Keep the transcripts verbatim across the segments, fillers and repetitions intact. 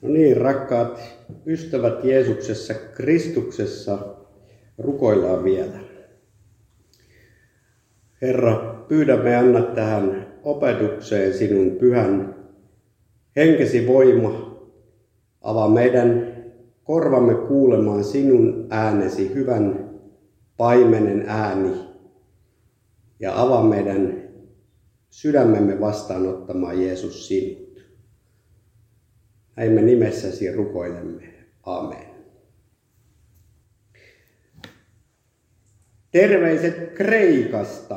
No niin, rakkaat ystävät Jeesuksessa, Kristuksessa, rukoillaan vielä. Herra, pyydämme anna tähän opetukseen sinun pyhän henkesi voima. Avaa meidän korvamme kuulemaan sinun äänesi, hyvän paimenen ääni. Ja avaa meidän sydämemme vastaanottamaan Jeesus sinut. Näin me nimessäsi rukoilemme. Aamen. Terveiset Kreikasta.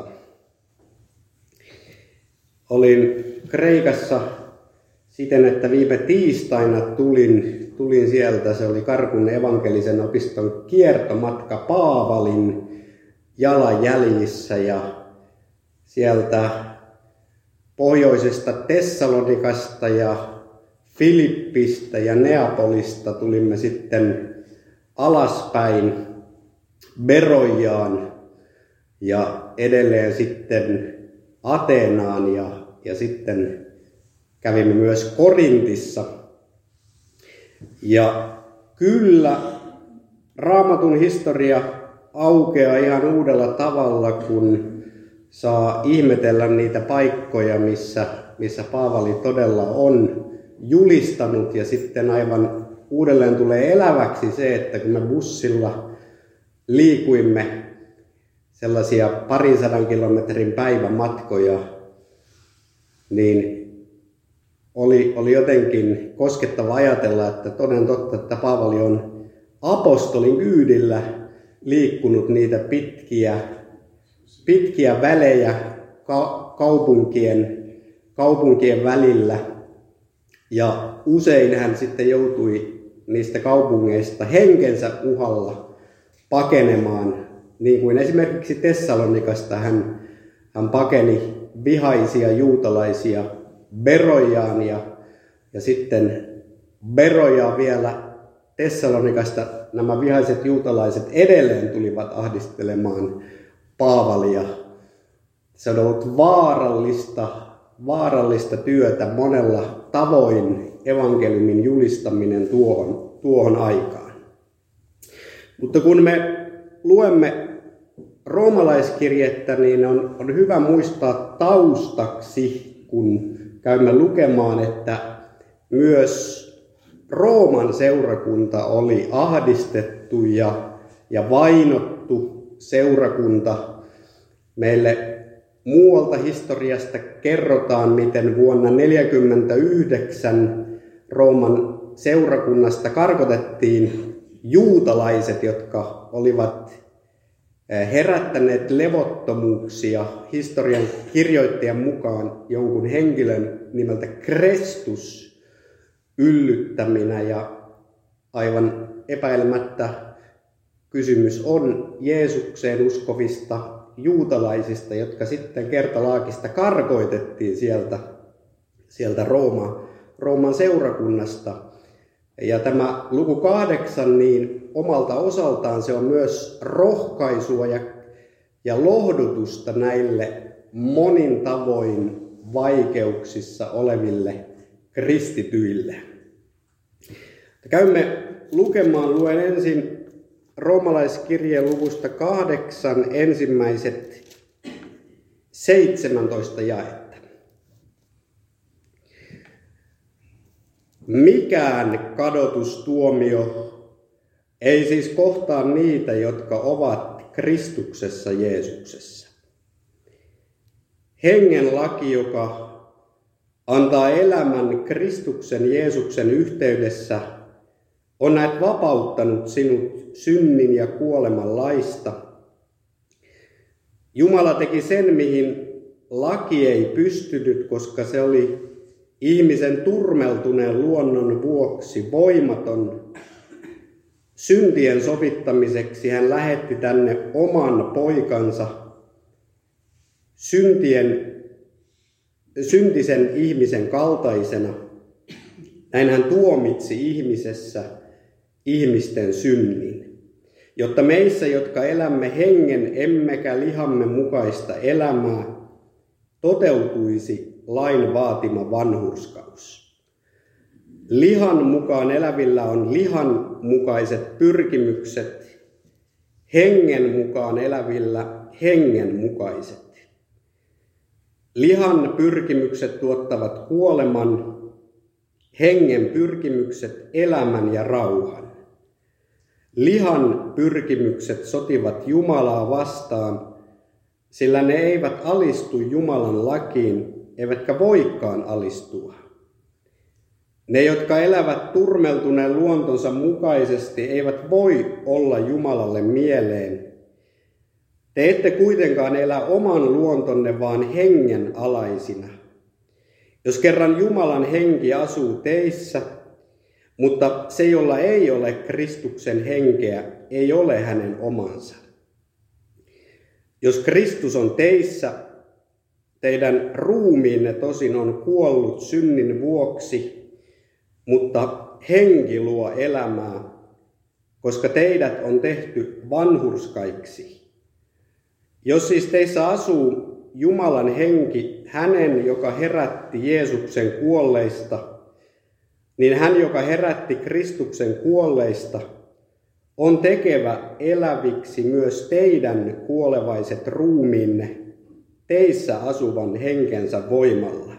Olin Kreikassa siten, että viime tiistaina tulin, tulin sieltä. Se oli Karkun evankelisen opiston kiertomatka Paavalin jalanjäljissä ja sieltä pohjoisesta Tessalonikasta ja Filippistä ja Neapolista tulimme sitten alaspäin Berojaan ja edelleen sitten Ateenaan ja, ja sitten kävimme myös Korintissa. Ja kyllä Raamatun historia aukeaa ihan uudella tavalla, kun saa ihmetellä niitä paikkoja, missä, missä Paavali todella on julistanut, ja sitten aivan uudelleen tulee eläväksi se, että kun me bussilla liikuimme sellaisia parin sadan kilometrin päivämatkoja, niin oli, oli jotenkin koskettava ajatella, että toden totta, että Paavali on apostolin kyydillä liikkunut niitä pitkiä, pitkiä välejä ka- kaupunkien, kaupunkien välillä. Ja usein hän sitten joutui niistä kaupungeista henkensä uhalla pakenemaan, niin kuin esimerkiksi Tessalonikasta hän, hän pakeni vihaisia juutalaisia Berojaan ja, ja sitten Berojaan vielä Tessalonikasta nämä vihaiset juutalaiset edelleen tulivat ahdistelemaan Paavalia. Se on ollut vaarallista, vaarallista työtä monella tavoin evankeliumin julistaminen tuohon, tuohon aikaan. Mutta kun me luemme roomalaiskirjettä, niin on, on hyvä muistaa taustaksi, kun käymme lukemaan, että myös Rooman seurakunta oli ahdistettu ja, ja vainottu seurakunta. Meille muualta historiasta kerrotaan, miten vuonna neljäkymmentäyhdeksän Rooman seurakunnasta karkotettiin juutalaiset, jotka olivat herättäneet levottomuuksia historian kirjoittajan mukaan jonkun henkilön nimeltä Krestus yllyttäminä, ja aivan epäilemättä kysymys on Jeesukseen uskovista juutalaisista, jotka sitten kertalaakista karkoitettiin sieltä, sieltä Rooma, Rooman seurakunnasta. Ja tämä luku kahdeksan, niin omalta osaltaan se on myös rohkaisua ja, ja lohdutusta näille monin tavoin vaikeuksissa oleville kristityille. Käymme lukemaan, luen ensin roomalaiskirjeen luvusta kahdeksan ensimmäiset seitsemäntoista jaetta. Mikään kadotustuomio ei siis kohtaa niitä, jotka ovat Kristuksessa Jeesuksessa. Hengen laki, joka antaa elämän Kristuksen Jeesuksen yhteydessä, on näet vapauttanut sinut synnin ja kuoleman laista. Jumala teki sen, mihin laki ei pystynyt, koska se oli ihmisen turmeltuneen luonnon vuoksi voimaton. Syntien sovittamiseksi hän lähetti tänne oman poikansa, syntien, syntisen ihmisen kaltaisena. Näin hän tuomitsi ihmisessä ihmisten synnin, jotta meissä, jotka elämme hengen emmekä lihamme mukaista elämää, toteutuisi lain vaatima vanhurskaus. Lihan mukaan elävillä on lihan mukaiset pyrkimykset, hengen mukaan elävillä hengen mukaiset. Lihan pyrkimykset tuottavat kuoleman, hengen pyrkimykset elämän ja rauhan. Lihan pyrkimykset sotivat Jumalaa vastaan, sillä ne eivät alistu Jumalan lakiin, eivätkä voikaan alistua. Ne, jotka elävät turmeltuneen luontonsa mukaisesti, eivät voi olla Jumalalle mieleen. Te ette kuitenkaan elä oman luontonne, vaan hengen alaisina. Jos kerran Jumalan henki asuu teissä, mutta se, jolla ei ole Kristuksen henkeä, ei ole hänen omansa. Jos Kristus on teissä, teidän ruumiinne tosin on kuollut synnin vuoksi, mutta henki luo elämää, koska teidät on tehty vanhurskaiksi. Jos siis teissä asuu Jumalan henki, hänen, joka herätti Jeesuksen kuolleista, niin hän, joka herätti Kristuksen kuolleista, on tekevä eläviksi myös teidän kuolevaiset ruumiinne teissä asuvan henkensä voimalla.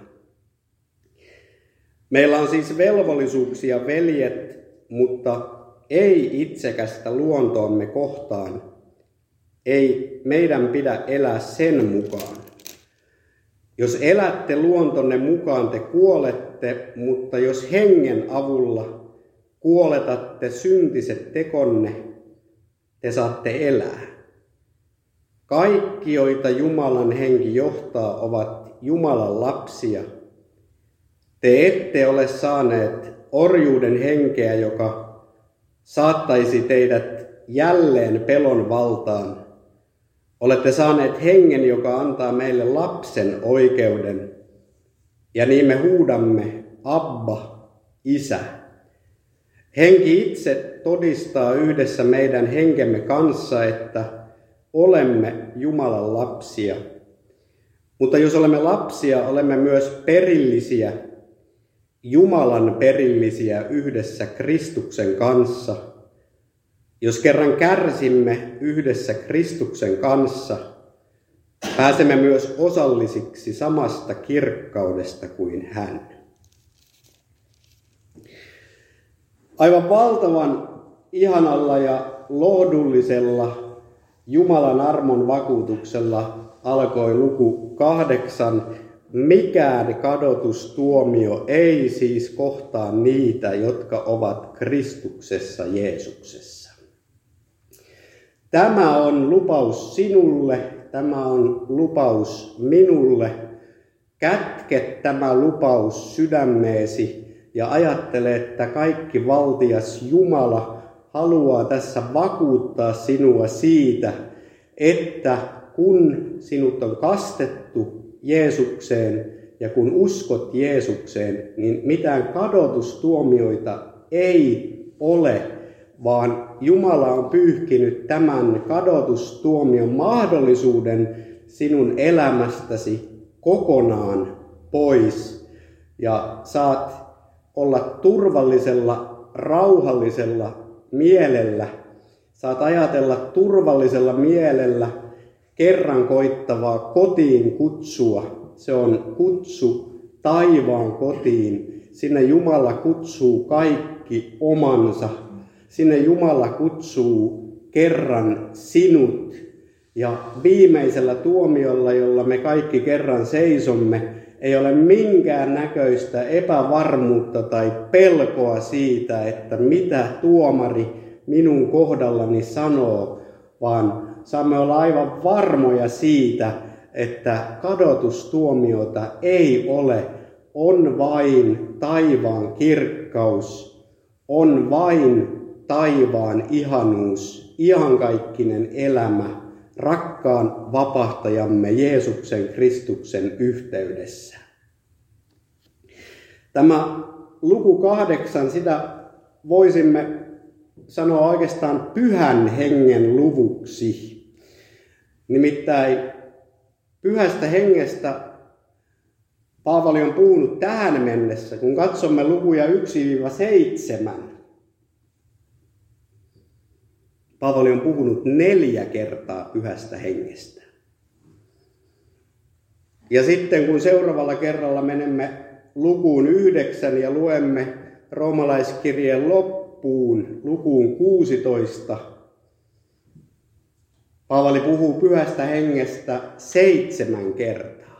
Meillä on siis velvollisuuksia, veljet, mutta ei itsekästä luontoamme kohtaan. Ei meidän pidä elää sen mukaan. Jos elätte luontonne mukaan, te kuolette, mutta jos hengen avulla kuoletatte syntiset tekonne, te saatte elää. Kaikki, joita Jumalan henki johtaa, ovat Jumalan lapsia. Te ette ole saaneet orjuuden henkeä, joka saattaisi teidät jälleen pelon valtaan. Olette saaneet hengen, joka antaa meille lapsen oikeuden. Ja niin me huudamme, Abba, Isä. Henki itse todistaa yhdessä meidän henkemme kanssa, että olemme Jumalan lapsia. Mutta jos olemme lapsia, olemme myös perillisiä, Jumalan perillisiä yhdessä Kristuksen kanssa. Jos kerran kärsimme yhdessä Kristuksen kanssa, pääsemme myös osallisiksi samasta kirkkaudesta kuin hän. Aivan valtavan ihanalla ja lohdullisella Jumalan armon vakuutuksella alkoi luku kahdeksan. Mikään kadotustuomio ei siis kohtaa niitä, jotka ovat Kristuksessa Jeesuksessa. Tämä on lupaus sinulle, tämä on lupaus minulle. Kätke tämä lupaus sydämeesi ja ajattele, että kaikki valtias Jumala haluaa tässä vakuuttaa sinua siitä, että kun sinut on kastettu Jeesukseen ja kun uskot Jeesukseen, niin mitään kadotustuomioita ei ole, vaan Jumala on pyyhkinyt tämän kadotustuomion mahdollisuuden sinun elämästäsi kokonaan pois. Ja saat olla turvallisella, rauhallisella mielellä. Saat ajatella turvallisella mielellä kerran koittavaa kotiin kutsua. Se on kutsu taivaan kotiin. Sinne Jumala kutsuu kaikki omansa. Sinne Jumala kutsuu kerran sinut. Ja viimeisellä tuomiolla, jolla me kaikki kerran seisomme, ei ole minkään näköistä epävarmuutta tai pelkoa siitä, että mitä tuomari minun kohdallani sanoo, vaan saamme olla aivan varmoja siitä, että kadotustuomiota ei ole, on vain taivaan kirkkaus, on vain taivaan ihanuus, iankaikkinen elämä, rakkaan vapahtajamme Jeesuksen Kristuksen yhteydessä. Tämä luku kahdeksan, sitä voisimme sanoa oikeastaan pyhän hengen luvuksi. Nimittäin pyhästä hengestä Paavali on puhunut tähän mennessä, kun katsomme lukuja yksi seitsemän. Paavali on puhunut neljä kertaa pyhästä hengestä. Ja sitten kun seuraavalla kerralla menemme lukuun yhdeksän ja luemme roomalaiskirjeen loppuun, lukuun kuusitoista, Paavali puhuu pyhästä hengestä seitsemän kertaa.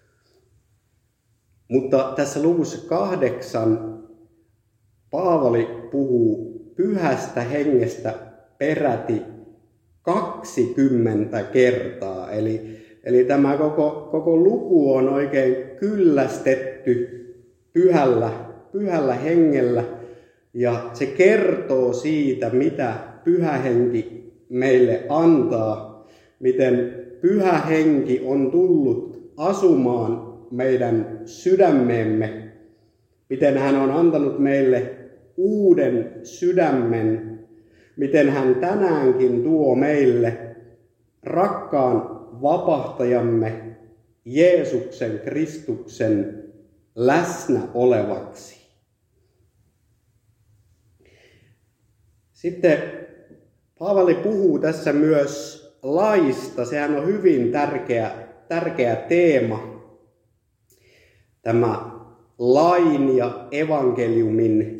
Mutta tässä luvussa kahdeksan Paavali puhuu pyhästä hengestä peräti kaksikymmentä kertaa. Eli, eli tämä koko, koko luku on oikein kyllästetty pyhällä, pyhällä hengellä. Ja se kertoo siitä, mitä pyhä henki meille antaa. Miten pyhä henki on tullut asumaan meidän sydämeemme. Miten hän on antanut meille uuden sydämen. Miten hän tänäänkin tuo meille rakkaan vapahtajamme Jeesuksen Kristuksen läsnä olevaksi. Sitten Paavali puhuu tässä myös laista. Sehän on hyvin tärkeä, tärkeä teema. Tämä lain ja evankeliumin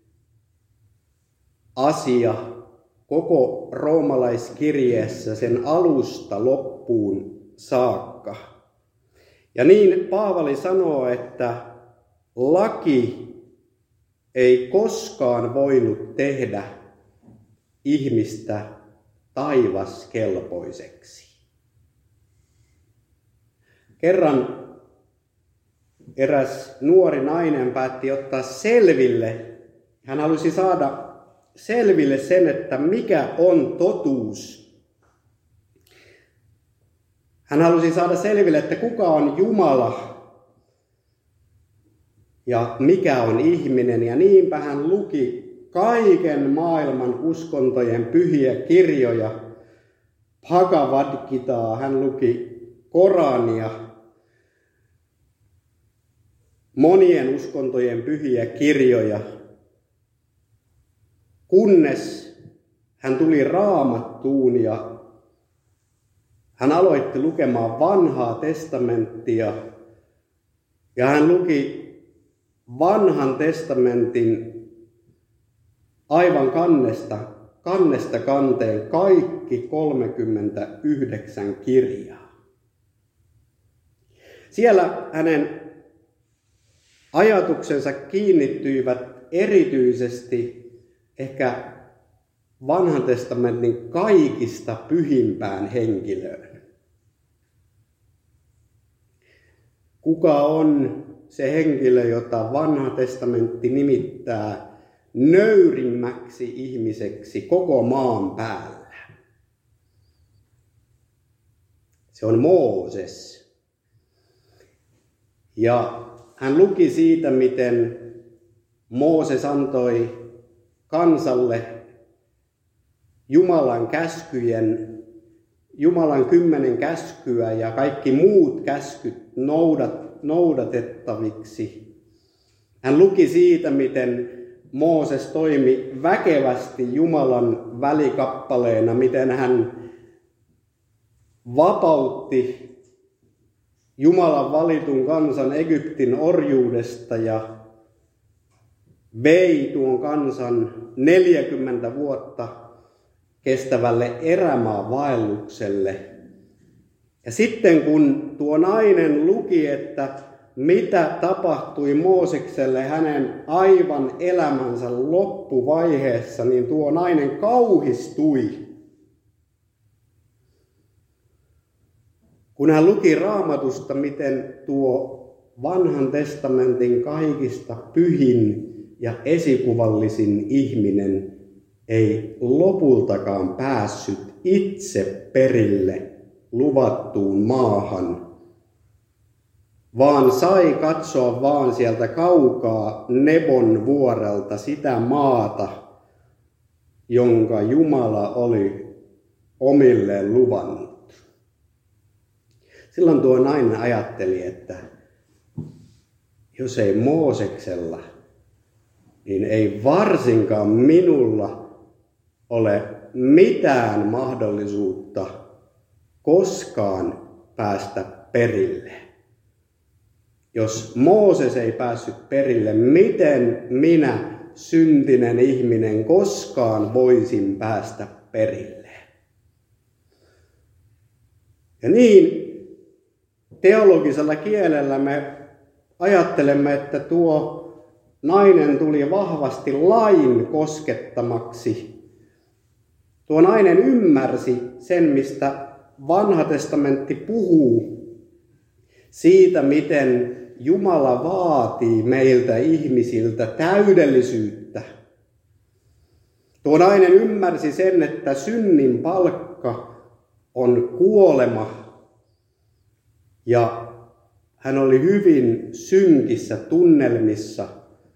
asia koko roomalaiskirjeessä sen alusta loppuun saakka. Ja niin Paavali sanoo, että laki ei koskaan voinut tehdä ihmistä taivaskelpoiseksi. Kerran eräs nuori nainen päätti ottaa selville, hän halusi saada selville sen, että mikä on totuus. Hän halusi saada selville, että kuka on Jumala ja mikä on ihminen. Ja niinpä hän luki kaiken maailman uskontojen pyhiä kirjoja, Bhagavad Gitaa, hän luki Korania, monien uskontojen pyhiä kirjoja, kunnes hän tuli Raamattuun ja hän aloitti lukemaan vanhaa testamenttia ja hän luki vanhan testamentin aivan kannesta, kannesta kanteen kaikki kolmekymmentäyhdeksän kirjaa. Siellä hänen ajatuksensa kiinnittyivät erityisesti ehkä vanhan testamentin kaikista pyhimpään henkilöön. Kuka on se henkilö, jota vanha testamentti nimittää nöyrimmäksi ihmiseksi koko maan päällä? Se on Mooses. Ja hän luki siitä, miten Mooses antoi kansalle Jumalan käskyjen, Jumalan kymmenen käskyä ja kaikki muut käskyt noudat, noudatettaviksi. Hän luki siitä, miten Mooses toimi väkevästi Jumalan välikappaleena, miten hän vapautti Jumalan valitun kansan Egyptin orjuudesta ja vei tuon kansan neljäkymmentä vuotta kestävälle erämaavaellukselle. Ja sitten kun tuo nainen luki, että mitä tapahtui Moosekselle hänen aivan elämänsä loppuvaiheessa, niin tuo nainen kauhistui. Kun hän luki Raamatusta, miten tuo vanhan testamentin kaikista pyhin ja esikuvallisin ihminen ei lopultakaan päässyt itse perille luvattuun maahan, vaan sai katsoa vaan sieltä kaukaa Nebon vuorelta sitä maata, jonka Jumala oli omilleen luvannut. Silloin tuo nainen ajatteli, että jos ei Mooseksella, niin ei varsinkaan minulla ole mitään mahdollisuutta koskaan päästä perille. Jos Mooses ei päässyt perille, miten minä, syntinen ihminen, koskaan voisin päästä perille? Ja niin teologisella kielellä me ajattelemme, että tuo nainen tuli vahvasti lain koskettamaksi. Tuo nainen ymmärsi sen, mistä Vanha testamentti puhuu, siitä, miten Jumala vaatii meiltä ihmisiltä täydellisyyttä. Tuo nainen ymmärsi sen, että synnin palkka on kuolema, ja hän oli hyvin synkissä tunnelmissa,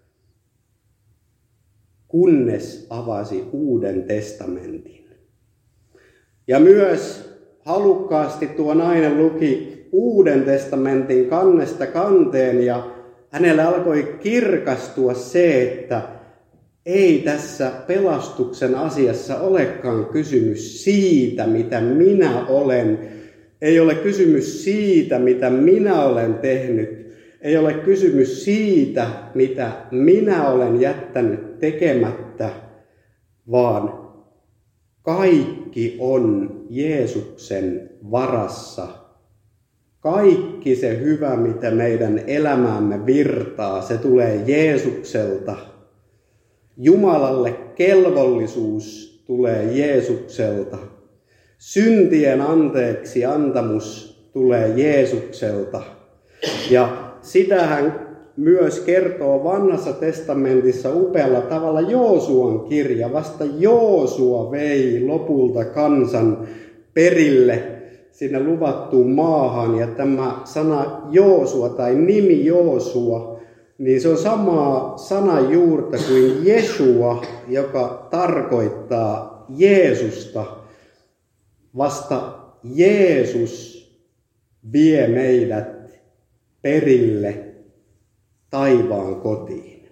kunnes avasi Uuden testamentin. Ja myös halukkaasti tuo nainen luki Uuden testamentin kannesta kanteen, ja hänelle alkoi kirkastua se, että ei tässä pelastuksen asiassa olekaan kysymys siitä, mitä minä olen. Ei ole kysymys siitä, mitä minä olen tehnyt. Ei ole kysymys siitä, mitä minä olen jättänyt tekemättä, vaan kaikki on Jeesuksen varassa. Kaikki se hyvä, mitä meidän elämäämme virtaa, se tulee Jeesukselta. Jumalalle kelvollisuus tulee Jeesukselta. Syntien anteeksi antamus tulee Jeesukselta. Ja sitähän myös kertoo Vanhassa testamentissa upealla tavalla Joosuan kirja. Vasta Joosua vei lopulta kansan perille sinne luvattuun maahan. Ja tämä sana Joosua tai nimi Joosua, niin se on samaa sanajuurta kuin Jesua, joka tarkoittaa Jeesusta. Vasta Jeesus vie meidät perille taivaan kotiin.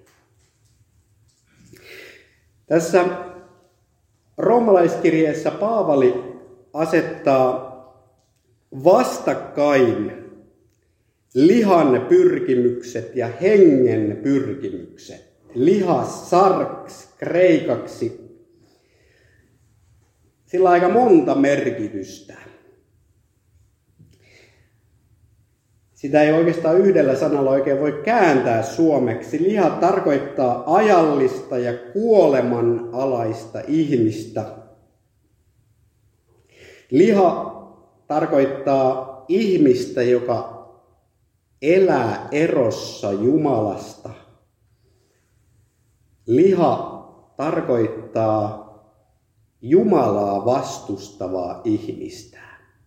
Tässä roomalaiskirjeessä Paavali asettaa vastakkain lihan pyrkimykset ja hengen pyrkimykset. Liha sarks kreikaksi. Sillä on aika monta merkitystä. Sitä ei oikeastaan yhdellä sanalla oikein voi kääntää suomeksi. Liha tarkoittaa ajallista ja kuolemanalaista ihmistä. Liha tarkoittaa ihmistä, joka elää erossa Jumalasta. Liha tarkoittaa Jumalaa vastustavaa ihmistä.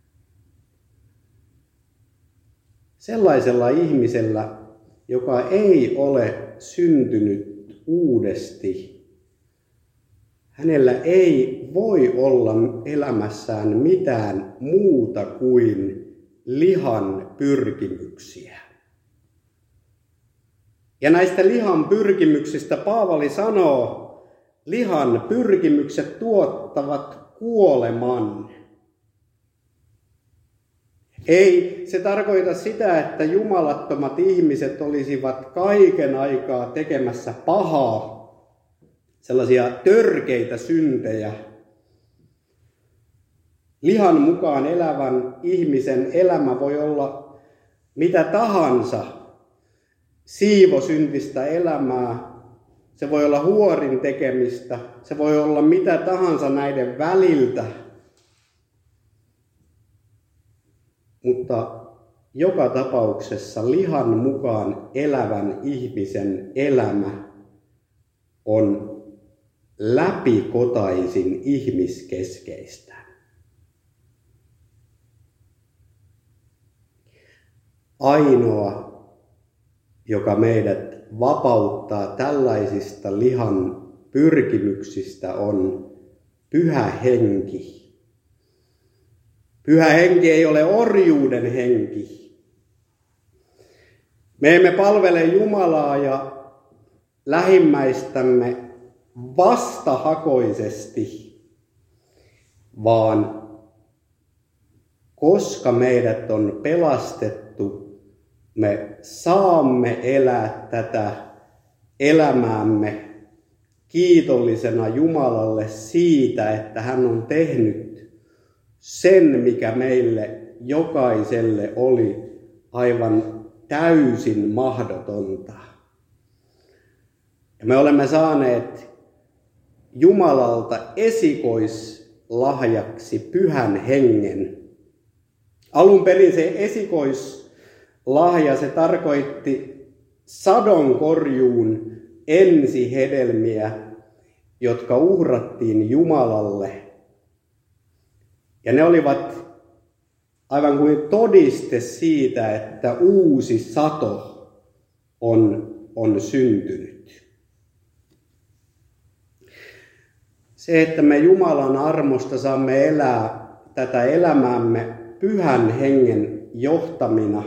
Sellaisella ihmisellä, joka ei ole syntynyt uudesti, hänellä ei voi olla elämässään mitään muuta kuin lihan pyrkimyksiä. Ja näistä lihan pyrkimyksistä Paavali sanoo, lihan pyrkimykset tuottavat kuoleman. Ei se tarkoita sitä, että jumalattomat ihmiset olisivat kaiken aikaa tekemässä pahaa, sellaisia törkeitä syntejä. Lihan mukaan elävän ihmisen elämä voi olla mitä tahansa siivosyntistä elämää. Se voi olla huorin tekemistä, se voi olla mitä tahansa näiden väliltä. Mutta joka tapauksessa lihan mukaan elävän ihmisen elämä on läpikotaisin ihmiskeskeistä. Ainoa, joka meidät vapauttaa tällaisista lihan pyrkimyksistä, on Pyhä Henki. Pyhä Henki ei ole orjuuden henki. Me emme palvele Jumalaa ja lähimmäistämme vastahakoisesti, vaan koska meidät on pelastettu, me saamme elää tätä elämäämme kiitollisena Jumalalle siitä, että hän on tehnyt sen, mikä meille jokaiselle oli aivan täysin mahdotonta. Ja me olemme saaneet Jumalalta esikoislahjaksi Pyhän Hengen. Alun perin se esikoislahja, se tarkoitti sadonkorjuun ensihedelmiä, jotka uhrattiin Jumalalle. Ja ne olivat aivan kuin todiste siitä, että uusi sato on, on syntynyt. Se, että me Jumalan armosta saamme elää tätä elämäämme Pyhän Hengen johtamina,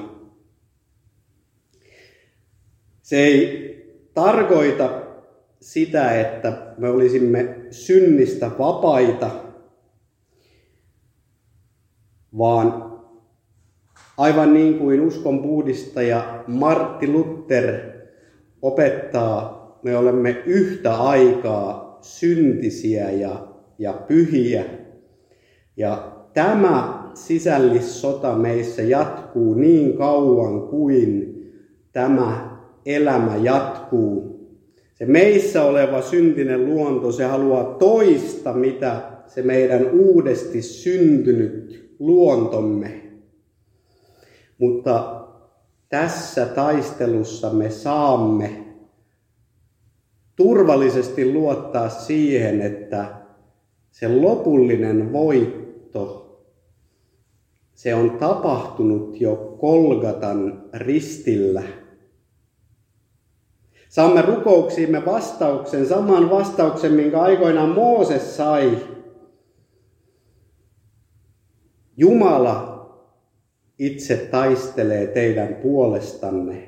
se ei tarkoita sitä, että me olisimme synnistä vapaita, vaan aivan niin kuin uskonpuhdistaja Martti Luther opettaa, me olemme yhtä aikaa syntisiä ja, ja pyhiä. Ja tämä sisällissota meissä jatkuu niin kauan kuin tämä elämä jatkuu. Se meissä oleva syntinen luonto, se haluaa toista, mitä se meidän uudesti syntynyt luontomme. Mutta tässä taistelussa me saamme turvallisesti luottaa siihen, että se lopullinen voitto, se on tapahtunut jo Golgatan ristillä. Saamme rukouksiimme vastauksen, saman vastauksen, minkä aikoinaan Mooses sai. Jumala itse taistelee teidän puolestanne.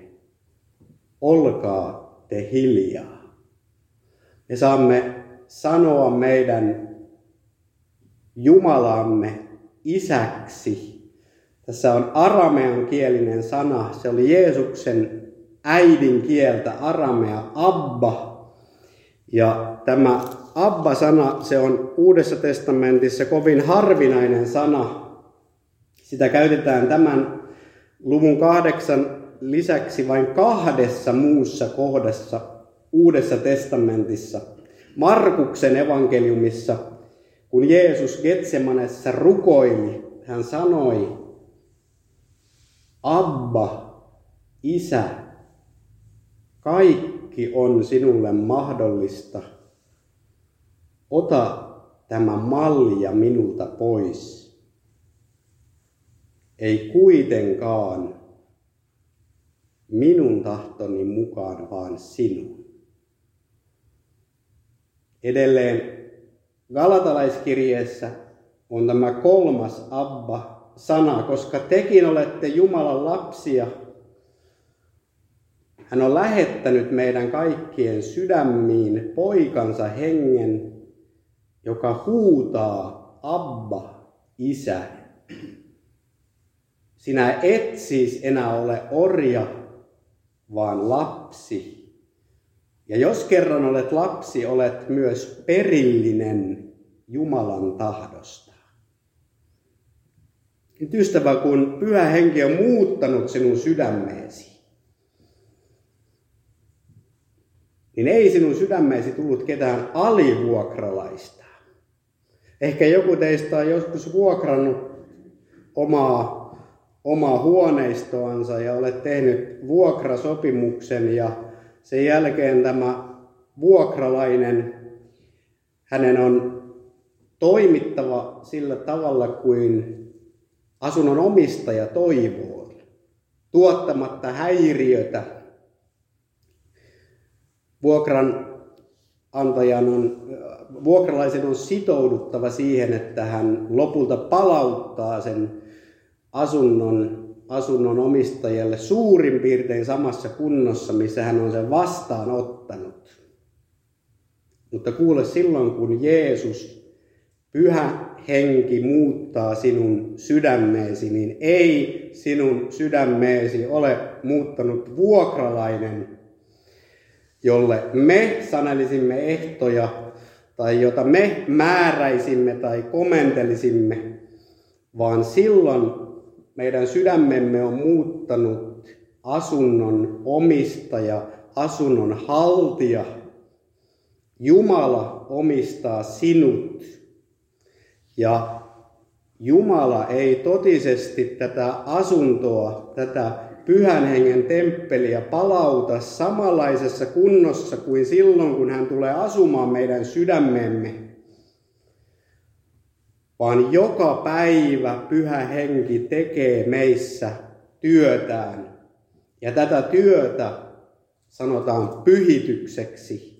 Olkaa te hiljaa. Me saamme sanoa meidän Jumalamme isäksi. Tässä on aramean kielinen sana. Se oli Jeesuksen äidinkieltä, aramea, Abba. Ja tämä Abba-sana, se on Uudessa testamentissa kovin harvinainen sana. Sitä käytetään tämän luvun kahdeksan lisäksi vain kahdessa muussa kohdassa Uudessa testamentissa. Markuksen evankeliumissa, kun Jeesus Getsemanessa rukoili, hän sanoi, Abba, Isä, kaikki on sinulle mahdollista. Ota tämä malja minulta pois. Ei kuitenkaan minun tahtoni mukaan, vaan sinun. Edelleen Galatalaiskirjeessä on tämä kolmas Abba-sana, koska tekin olette Jumalan lapsia. Hän on lähettänyt meidän kaikkien sydämiin poikansa hengen, joka huutaa Abba, Isä. Sinä et siis enää ole orja, vaan lapsi. Ja jos kerran olet lapsi, olet myös perillinen Jumalan tahdosta. Nyt ystävä, kun Pyhä Henki on muuttanut sinun sydämeesi, niin ei sinun sydämeesi tullut ketään alivuokralaista. Ehkä joku teistä on joskus vuokrannut omaa, omaa huoneistoansa ja olet tehnyt vuokrasopimuksen ja sen jälkeen tämä vuokralainen, hänen on toimittava sillä tavalla kuin asunnon omistaja toivoo, tuottamatta häiriötä. Vuokranantajan on, vuokralaisen on sitouduttava siihen, että hän lopulta palauttaa sen asunnon asunnon omistajalle suurin piirtein samassa kunnossa, missä hän on sen vastaanottanut. Mutta kuule, silloin kun Jeesus, Pyhä Henki, muuttaa sinun sydämeesi, niin ei sinun sydämeesi ole muuttanut vuokralainen, jolle me sanelisimme ehtoja tai jota me määräisimme tai komentelisimme, vaan silloin meidän sydämemme on muuttanut asunnon omistaja, asunnon haltija. Jumala omistaa sinut. Ja Jumala ei totisesti tätä asuntoa, tätä Pyhän Hengen temppeliä palauta samanlaisessa kunnossa kuin silloin, kun hän tulee asumaan meidän sydämemme. Vaan joka päivä Pyhä Henki tekee meissä työtään. Ja tätä työtä sanotaan pyhitykseksi.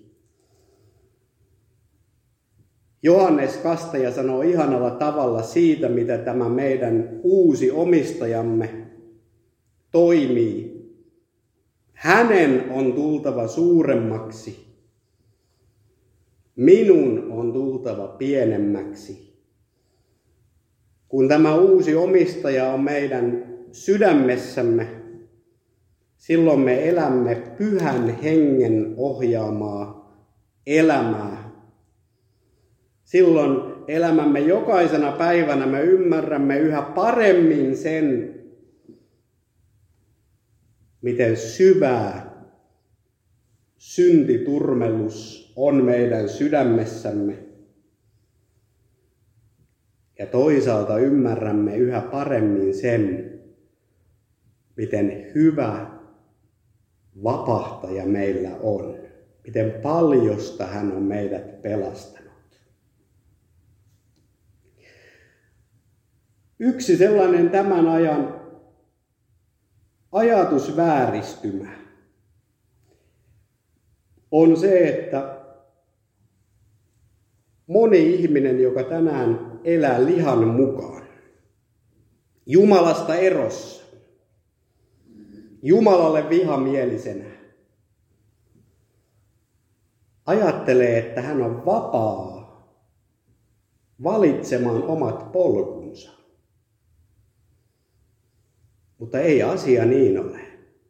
Johannes Kastaja sanoo ihanalla tavalla siitä, mitä tämä meidän uusi omistajamme toimii. Hänen on tultava suuremmaksi. Minun on tultava pienemmäksi. Kun tämä uusi omistaja on meidän sydämessämme, silloin me elämme Pyhän Hengen ohjaamaa elämää. Silloin elämämme jokaisena päivänä me ymmärrämme yhä paremmin sen, miten syvää syntiturmelus on meidän sydämessämme. Ja toisaalta ymmärrämme yhä paremmin sen, miten hyvä vapahtaja meillä on. Miten paljosta hän on meidät pelastanut. Yksi sellainen tämän ajan ajatusvääristymä on se, että moni ihminen, joka tänään elää lihan mukaan, Jumalasta erossa, Jumalalle vihamielisenä, ajattelee, että hän on vapaa valitsemaan omat polkunsa. Mutta ei asia niin ole.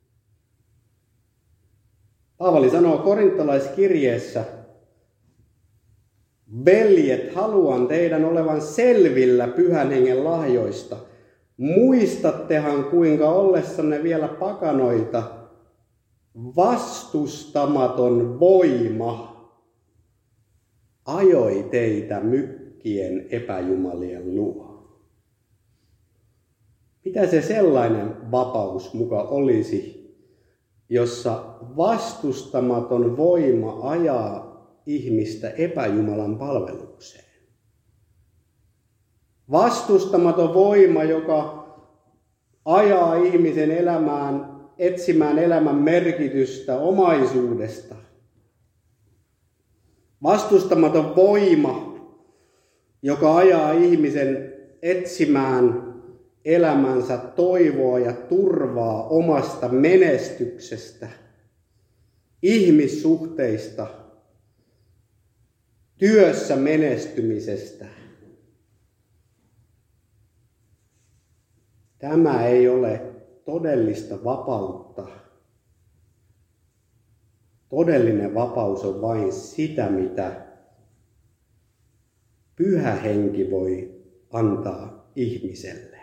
Paavali sanoo korintolaiskirjeessä, veljet, haluan teidän olevan selvillä Pyhän Hengen lahjoista. Muistattehan, kuinka ollessanne vielä pakanoita, vastustamaton voima ajoi teitä mykkien epäjumalien luo. Mitä se sellainen vapaus muka olisi, jossa vastustamaton voima ajaa ihmistä epäjumalan palvelukseen? Vastustamaton voima, joka ajaa ihmisen elämään, etsimään elämän merkitystä omaisuudesta. Vastustamaton voima, joka ajaa ihmisen etsimään elämänsä toivoa ja turvaa omasta menestyksestä, ihmissuhteista, työssä menestymisestä. Tämä ei ole todellista vapautta. Todellinen vapaus on vain sitä, mitä Pyhä Henki voi antaa ihmiselle.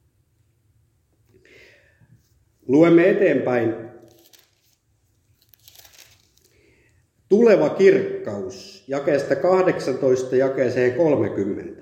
Luemme eteenpäin. Tuleva kirkkaus, jakeesta kahdeksantoista jakeeseen kolmekymmentä.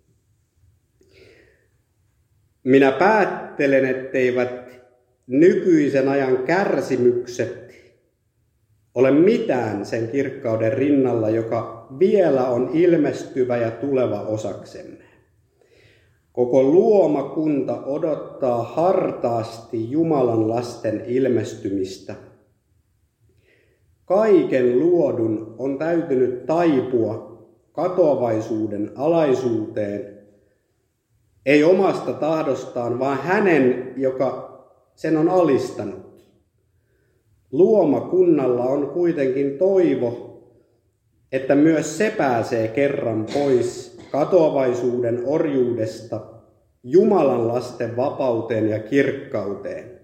Minä päättelen, etteivät nykyisen ajan kärsimykset ole mitään sen kirkkauden rinnalla, joka vielä on ilmestyvä ja tuleva osaksemme. Koko luomakunta odottaa hartaasti Jumalan lasten ilmestymistä. Kaiken luodun on täytynyt taipua katoavaisuuden alaisuuteen, Ei omasta tahdostaan, vaan hänen, joka sen on alistanut. Luomakunnalla on kuitenkin toivo, että myös se pääsee kerran pois katoavaisuuden orjuudesta Jumalan lasten vapauteen ja kirkkauteen.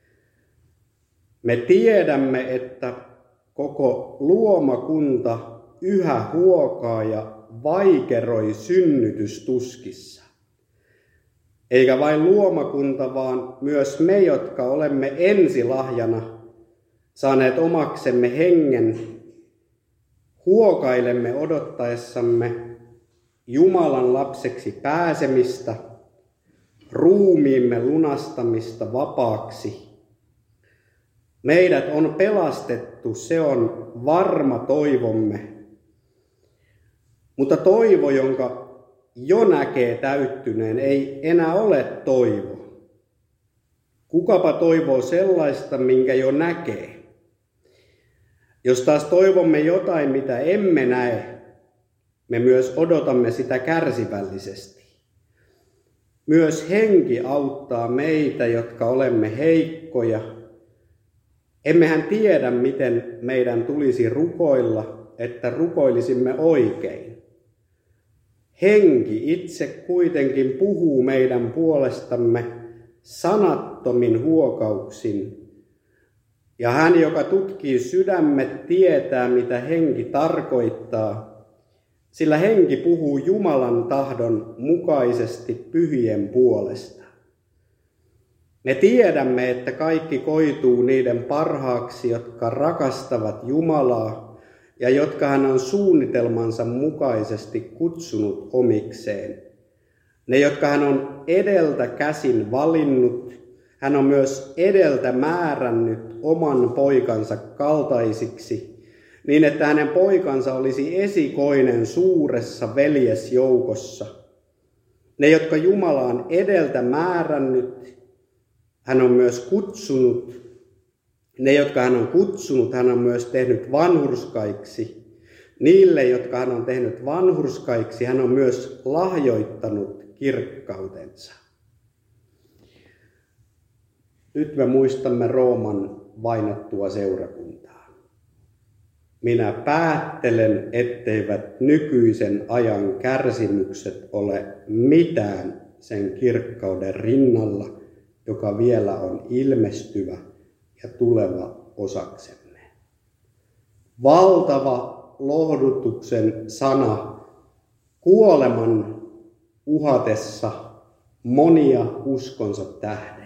Me tiedämme, että koko luomakunta yhä huokaa ja vaikeroi synnytystuskissa. Eikä vain luomakunta, vaan myös me, jotka olemme ensilahjana saaneet omaksemme hengen, huokailemme odottaessamme Jumalan lapseksi pääsemistä, ruumiimme lunastamista vapaaksi. Meidät on pelastettu, se on varma toivomme. Mutta toivo, jonka jo näkee täyttyneen, ei enää ole toivo. Kukapa toivoo sellaista, minkä jo näkee? Jos taas toivomme jotain, mitä emme näe, me myös odotamme sitä kärsivällisesti. Myös henki auttaa meitä, jotka olemme heikkoja. Emmehän tiedä, miten meidän tulisi rukoilla, että rukoilisimme oikein. Henki itse kuitenkin puhuu meidän puolestamme sanattomin huokauksin. Ja hän, joka tutkii sydämet, tietää, mitä henki tarkoittaa, sillä henki puhuu Jumalan tahdon mukaisesti pyhien puolesta. Me tiedämme, että kaikki koituu niiden parhaaksi, jotka rakastavat Jumalaa ja jotka hän on suunnitelmansa mukaisesti kutsunut omikseen. Ne, jotka hän on edeltä käsin valinnut, hän on myös edeltä määrännyt oman poikansa kaltaisiksi, niin että hänen poikansa olisi esikoinen suuressa veljesjoukossa. Ne, jotka Jumala on edeltä määrännyt, hän on myös kutsunut. Ne, jotka hän on kutsunut, hän on myös tehnyt vanhurskaiksi. Niille, jotka hän on tehnyt vanhurskaiksi, hän on myös lahjoittanut kirkkautensa. Nyt me muistamme Rooman vainottua seurakuntaa. Minä päättelen, etteivät nykyisen ajan kärsimykset ole mitään sen kirkkauden rinnalla, joka vielä on ilmestyvä ja tuleva osaksemme. Valtava lohdutuksen sana kuoleman uhatessa monia uskonsa tähden.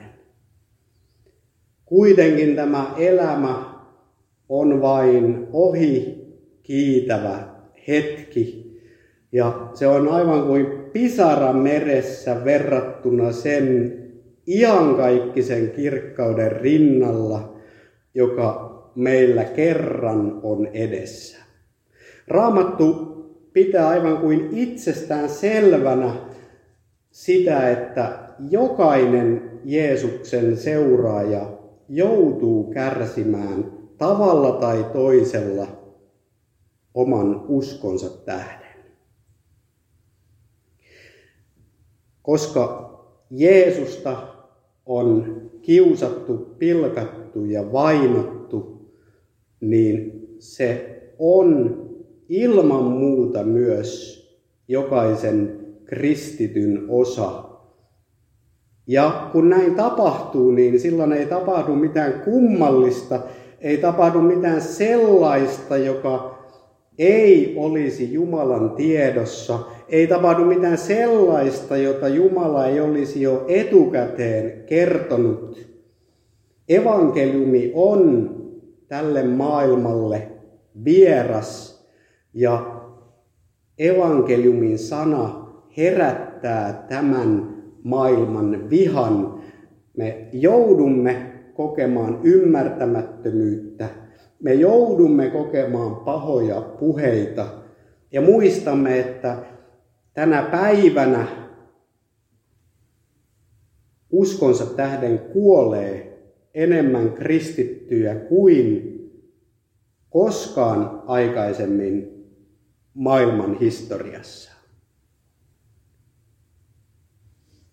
Kuitenkin tämä elämä on vain ohi kiitävä hetki ja se on aivan kuin pisara meressä verrattuna sen iankaikkisen kirkkauden rinnalla, joka meillä kerran on edessä. Raamattu pitää aivan kuin itsestään selvänä sitä, että jokainen Jeesuksen seuraaja joutuu kärsimään tavalla tai toisella oman uskonsa tähden. Koska Jeesusta on kiusattu, pilkattu ja vainottu, niin se on ilman muuta myös jokaisen kristityn osa. Ja kun näin tapahtuu, niin silloin ei tapahdu mitään kummallista, ei tapahdu mitään sellaista, joka ei olisi Jumalan tiedossa, ei tapahdu mitään sellaista, jota Jumala ei olisi jo etukäteen kertonut. Evankeliumi on tälle maailmalle vieras ja evankeliumin sana herättää tämän maailman vihan. Me joudumme kokemaan ymmärtämättömyyttä. Me joudumme kokemaan pahoja puheita. Ja muistamme, että tänä päivänä uskonsa tähden kuolee enemmän kristittyjä kuin koskaan aikaisemmin maailman historiassa.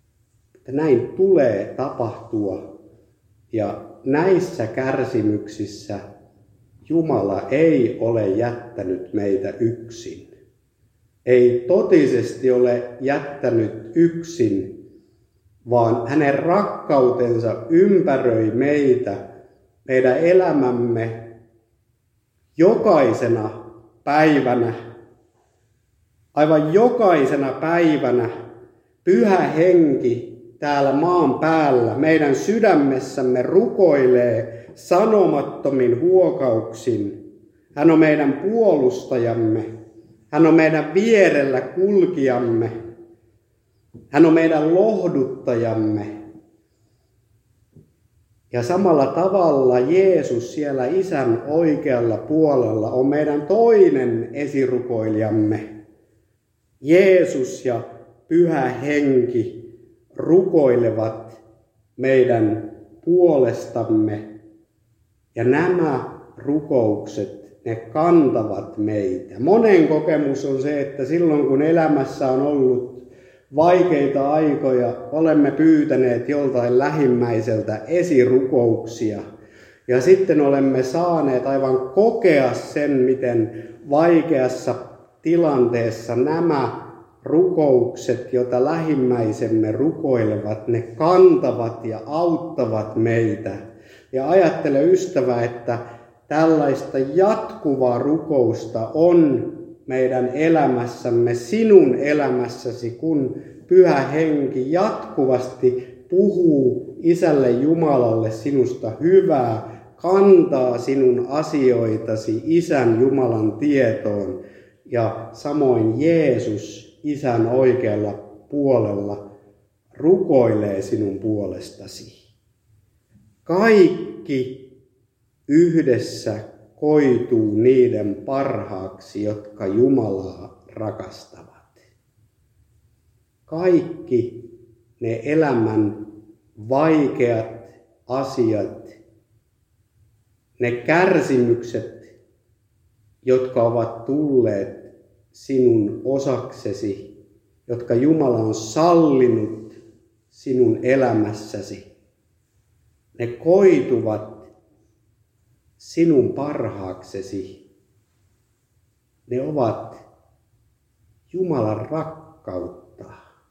että näin tulee tapahtua. Ja näissä kärsimyksissä Jumala ei ole jättänyt meitä yksin. Ei totisesti ole jättänyt yksin, vaan hänen rakkautensa ympäröi meitä, meidän elämämme jokaisena päivänä. Aivan jokaisena päivänä Pyhä Henki täällä maan päällä meidän sydämessämme rukoilee sanomattomin huokauksin. Hän on meidän puolustajamme. Hän on meidän vierellä kulkijamme. Hän on meidän lohduttajamme. Ja samalla tavalla Jeesus siellä Isän oikealla puolella on meidän toinen esirukoilijamme. Jeesus ja Pyhä Henki rukoilevat meidän puolestamme. Ja nämä rukoukset, ne kantavat meitä. Monen kokemus on se, että silloin kun elämässä on ollut vaikeita aikoja, olemme pyytäneet joltain lähimmäiseltä esirukouksia. Ja sitten olemme saaneet aivan kokea sen, miten vaikeassa tilanteessa nämä rukoukset, joita lähimmäisemme rukoilevat, ne kantavat ja auttavat meitä. Ja ajattele ystävä, että tällaista jatkuvaa rukousta on meidän elämässämme, sinun elämässäsi, kun Pyhä Henki jatkuvasti puhuu Isälle Jumalalle sinusta hyvää, kantaa sinun asioitasi Isän Jumalan tietoon. Ja samoin Jeesus Isän oikealla puolella rukoilee sinun puolestasi. Kaikki yhdessä koituu niiden parhaaksi, jotka Jumalaa rakastavat. Kaikki ne elämän vaikeat asiat, ne kärsimykset, jotka ovat tulleet sinun osaksesi, jotka Jumala on sallinut sinun elämässäsi, ne koituvat sinun parhaaksesi. Ne ovat Jumalan rakkautta.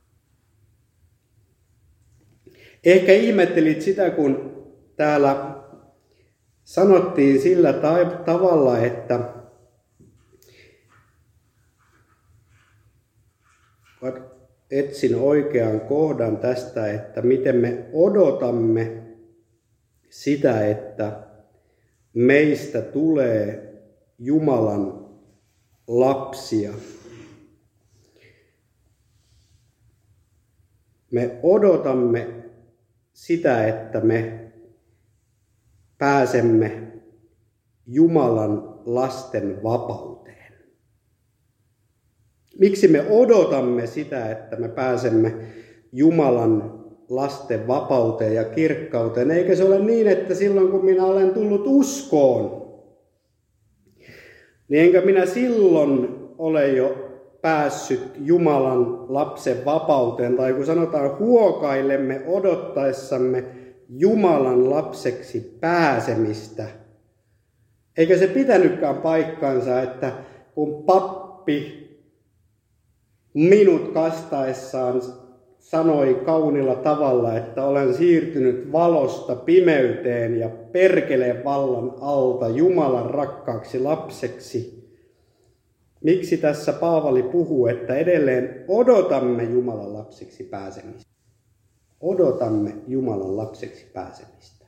Ehkä ihmettelit sitä, kun täällä sanottiin sillä tavalla, että etsin oikean kohdan tästä, että miten me odotamme sitä, että meistä tulee Jumalan lapsia. Me odotamme sitä, että me pääsemme Jumalan lasten vapauteen. Miksi me odotamme sitä, että me pääsemme Jumalan lasten vapauteen ja kirkkauteen? Eikä se ole niin, että silloin kun minä olen tullut uskoon, niin enkä minä silloin ole jo päässyt Jumalan lapsen vapauteen. Tai kun sanotaan, huokailemme odottaessamme Jumalan lapseksi pääsemistä. Eikä se pitänytkään paikkansa, että kun pappi minut kastaessaan sanoi kaunilla tavalla, että olen siirtynyt valosta pimeyteen ja perkeleen vallan alta Jumalan rakkaaksi lapseksi. Miksi tässä Paavali puhuu, että edelleen odotamme Jumalan lapseksi pääsemistä? Odotamme Jumalan lapseksi pääsemistä.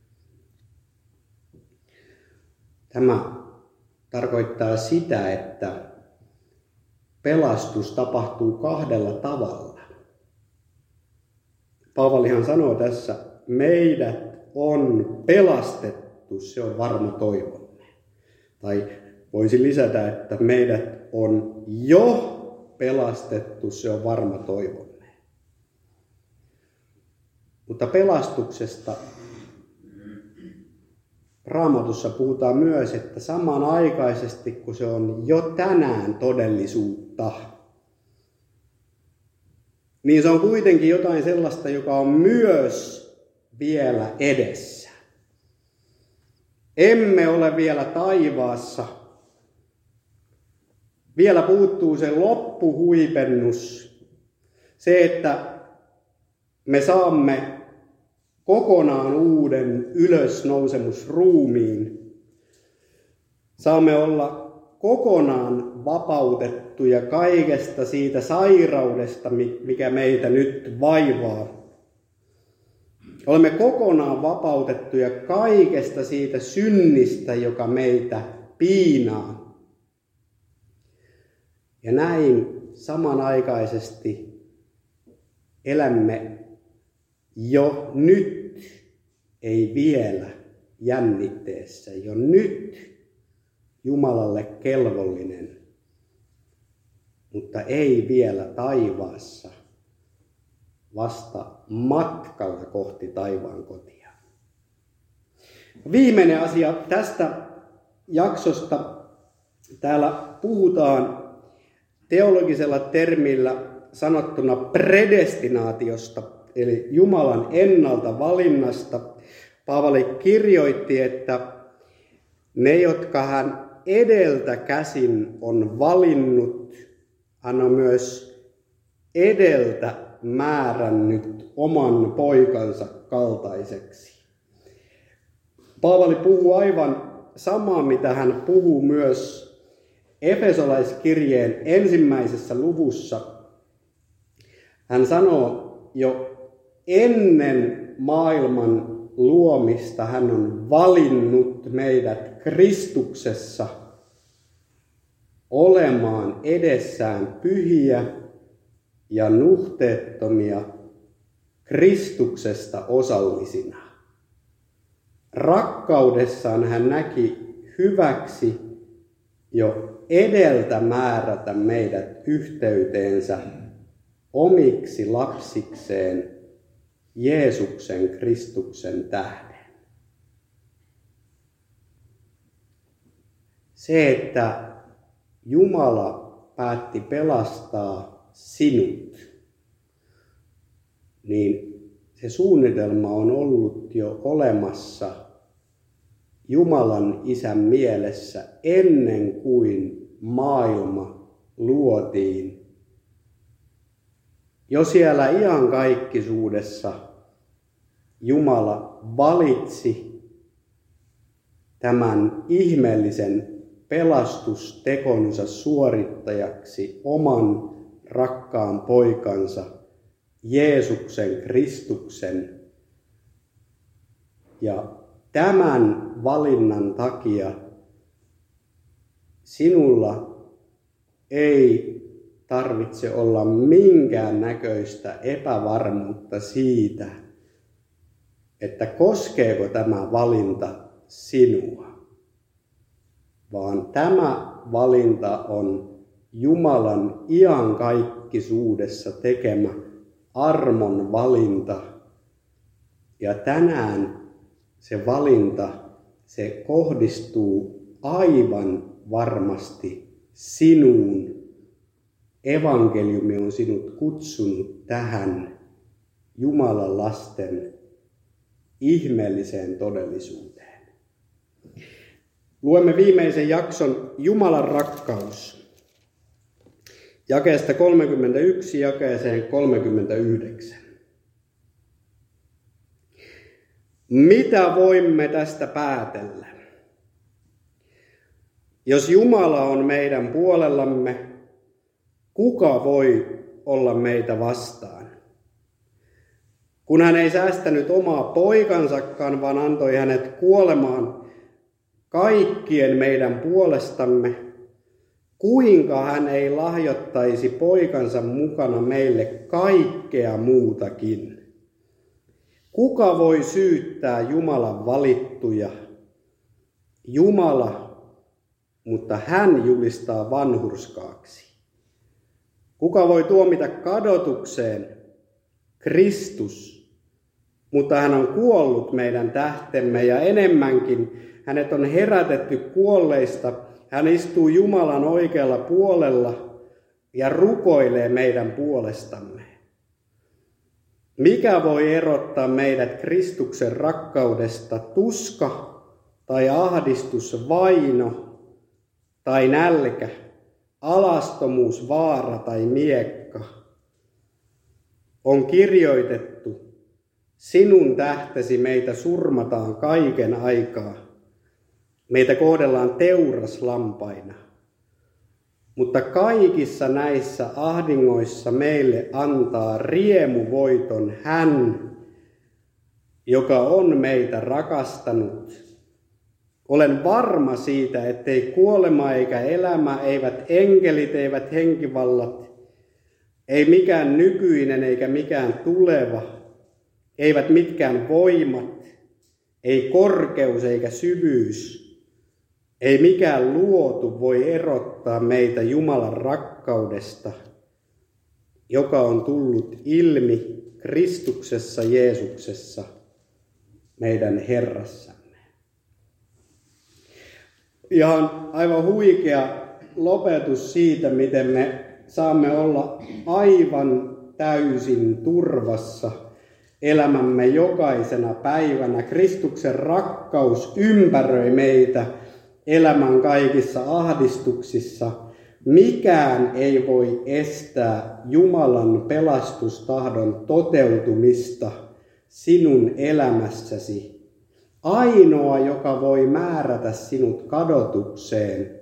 Tämä tarkoittaa sitä, että pelastus tapahtuu kahdella tavalla. Paavalihan sanoo tässä, meidät on pelastettu, se on varma toivomme. Tai voisi lisätä, että meidät on jo pelastettu, se on varma toivomme. Mutta pelastuksesta Raamatussa puhutaan myös, että samanaikaisesti kun se on jo tänään todellisuutta, niin se on kuitenkin jotain sellaista, joka on myös vielä edessä. Emme ole vielä taivaassa. Vielä puuttuu se loppuhuipennus, se, että me saamme kokonaan uuden ylösnousemusruumiin. Saamme olla kokonaan vapautettuja kaikesta siitä sairaudesta, mikä meitä nyt vaivaa. Olemme kokonaan vapautettuja kaikesta siitä synnistä, joka meitä piinaa. Ja näin samanaikaisesti elämme jo nyt, ei vielä jännitteessä, jo nyt Jumalalle kelvollinen, mutta ei vielä taivaassa, vasta matkalla kohti taivaan kotia. Viimeinen asia tästä jaksosta. Täällä puhutaan teologisella termillä sanottuna predestinaatiosta, eli Jumalan ennalta valinnasta. Paavali kirjoitti, että ne, jotka hän edeltä käsin on valinnut, hän on myös edeltä määrännyt oman poikansa kaltaiseksi. Paavali puhuu aivan samaa, mitä hän puhuu myös Efesolaiskirjeen ensimmäisessä luvussa. Hän sanoo jo ennen maailman luomista hän on valinnut meidät Kristuksessa olemaan edessään pyhiä ja nuhteettomia Kristuksesta osallisina. Rakkaudessaan hän näki hyväksi jo edeltä määrätä meidät yhteyteensä omiksi lapsikseen Jeesuksen Kristuksen tähden. Se, että Jumala päätti pelastaa sinut, niin se suunnitelma on ollut jo olemassa Jumalan Isän mielessä ennen kuin maailma luotiin. Jo siellä iankaikkisuudessa Jumala valitsi tämän ihmeellisen pelastustekonsa suorittajaksi oman rakkaan poikansa Jeesuksen Kristuksen. Ja tämän valinnan takia sinulla ei tarvitse olla minkään näköistä epävarmuutta siitä, että koskeeko tämä valinta sinua, vaan tämä valinta on Jumalan iankaikkisuudessa tekemä armon valinta. Ja tänään se valinta, se kohdistuu aivan varmasti sinuun. Evankeliumi on sinut kutsunut tähän Jumalan lasten ihmeelliseen todellisuuteen. Luemme viimeisen jakson Jumalan rakkaus. Jakeesta kolmekymmentäyksi jakeeseen kolmekymmentäyhdeksän. Mitä voimme tästä päätellä? Jos Jumala on meidän puolellamme, kuka voi olla meitä vastaan? Kun hän ei säästänyt omaa poikansakaan, vaan antoi hänet kuolemaan kaikkien meidän puolestamme, kuinka hän ei lahjoittaisi poikansa mukana meille kaikkea muutakin? Kuka voi syyttää Jumalan valittuja? Jumala, mutta hän julistaa vanhurskaaksi. Kuka voi tuomita kadotukseen? Kristus, mutta hän on kuollut meidän tähtemme ja enemmänkin hänet on herätetty kuolleista. Hän istuu Jumalan oikealla puolella ja rukoilee meidän puolestamme. Mikä voi erottaa meidät Kristuksen rakkaudesta? Tuska tai ahdistus, vaino tai nälkä, alastomuus, vaara tai miekka? On kirjoitettu, sinun tähtesi meitä surmataan kaiken aikaa. Meitä kohdellaan teuraslampaina. Mutta kaikissa näissä ahdingoissa meille antaa riemuvoiton hän, joka on meitä rakastanut. Olen varma siitä, ettei kuolema eikä elämä, eivät enkelit, eivät henkivallat, ei mikään nykyinen eikä mikään tuleva, eivät mitkään voimat, ei korkeus eikä syvyys, ei mikään luotu voi erottaa meitä Jumalan rakkaudesta, joka on tullut ilmi Kristuksessa Jeesuksessa, meidän Herrassamme. Ihan aivan huikea lopetus siitä, miten me saamme olla aivan täysin turvassa elämämme jokaisena päivänä. Kristuksen rakkaus ympäröi meitä elämän kaikissa ahdistuksissa. Mikään ei voi estää Jumalan pelastustahdon toteutumista sinun elämässäsi. Ainoa, joka voi määrätä sinut kadotukseen,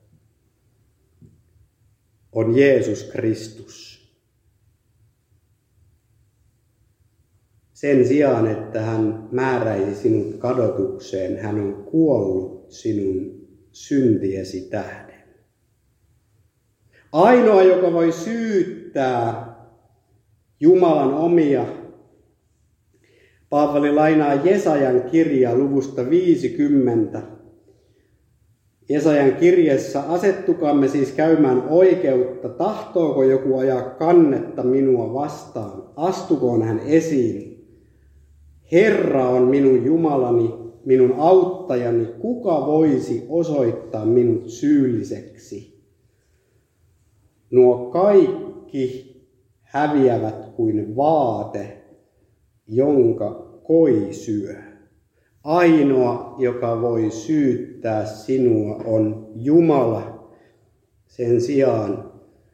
on Jeesus Kristus. Sen sijaan, että hän määräisi sinut kadotukseen, hän on kuollut sinun syntiesi tähden. Ainoa, joka voi syyttää Jumalan omia, Paavali lainaa Jesajan kirjaa luvusta viisikymmentä. Jesajan kirjassa, asettukaamme siis käymään oikeutta, tahtooko joku ajaa kannetta minua vastaan, astukoon hän esiin. Herra on minun Jumalani, minun auttajani, kuka voisi osoittaa minut syylliseksi? Nuo kaikki häviävät kuin vaate, jonka koi syö. Ainoa, joka voi syyttää sinua, on Jumala. Sen sijaan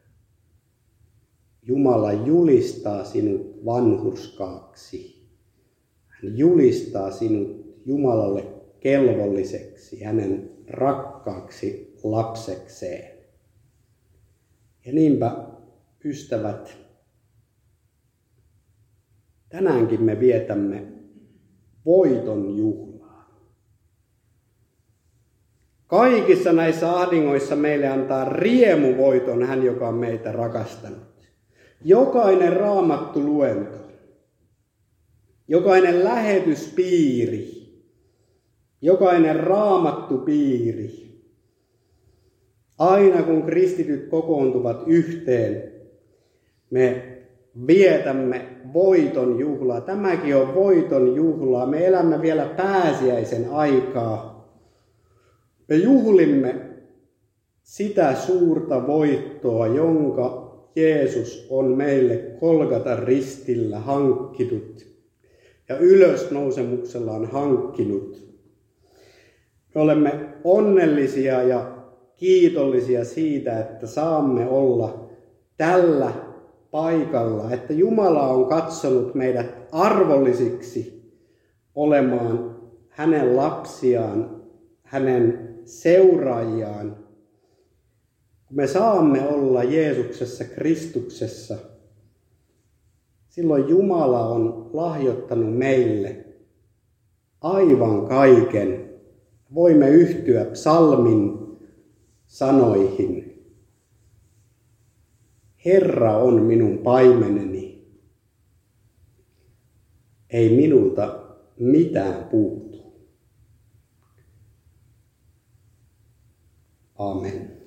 Jumala julistaa sinut vanhurskaaksi. Hän julistaa sinut Jumalalle kelvolliseksi, hänen rakkaaksi lapsekseen. Ja niinpä, ystävät, tänäänkin me vietämme voiton juhlaa. Kaikissa näissä ahdingoissa meille antaa riemuvoiton hän, joka on meitä rakastanut. Jokainen raamattu luento, jokainen lähetyspiiri, jokainen raamattupiiri, aina kun kristityt kokoontuvat yhteen, me vietämme voiton juhlaa. Tämäkin on voiton juhlaa. Me elämme vielä pääsiäisen aikaa. Me juhlimme sitä suurta voittoa, jonka Jeesus on meille Golgatan ristillä hankkinut ja ylösnousemuksellaan hankkinut. Me olemme onnellisia ja kiitollisia siitä, että saamme olla tällä paikalla, että Jumala on katsonut meidät arvollisiksi olemaan hänen lapsiaan, hänen seuraajiaan. Kun me saamme olla Jeesuksessa, Kristuksessa, silloin Jumala on lahjoittanut meille aivan kaiken. Voimme yhtyä psalmin sanoihin. Herra on minun paimeneni, ei minulta mitään puutu. Amen.